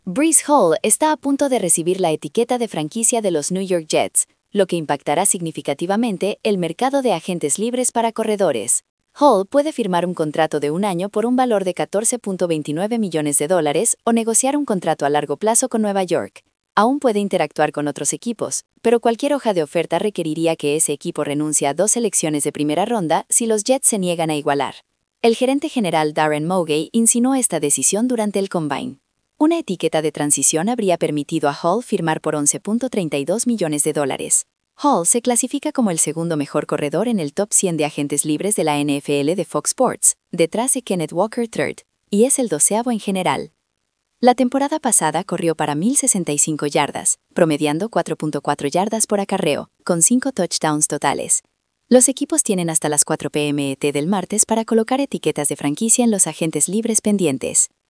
Breece Hall está a punto de recibir la etiqueta de franquicia de los New York Jets, lo que impactará significativamente el mercado de agentes libres para corredores. Hall puede firmar un contrato de un año por un valor de $14.29 millones o negociar un contrato a largo plazo con Nueva York. Aún puede interactuar con otros equipos, pero cualquier hoja de oferta requeriría que ese equipo renuncie a 2 selecciones de primera ronda si los Jets se niegan a igualar. El gerente general Darren Mogay insinuó esta decisión durante el Combine. Una etiqueta de transición habría permitido a Hall firmar por $11.32 millones. Hall se clasifica como el segundo mejor corredor en el top 100 de agentes libres de la NFL de Fox Sports, detrás de Kenneth Walker III, y es el 12º en general. La temporada pasada corrió para 1.065 yardas, promediando 4.4 yardas por acarreo, con 5 touchdowns totales. Los equipos tienen hasta las 4 p.m. ET del martes para colocar etiquetas de franquicia en los agentes libres pendientes.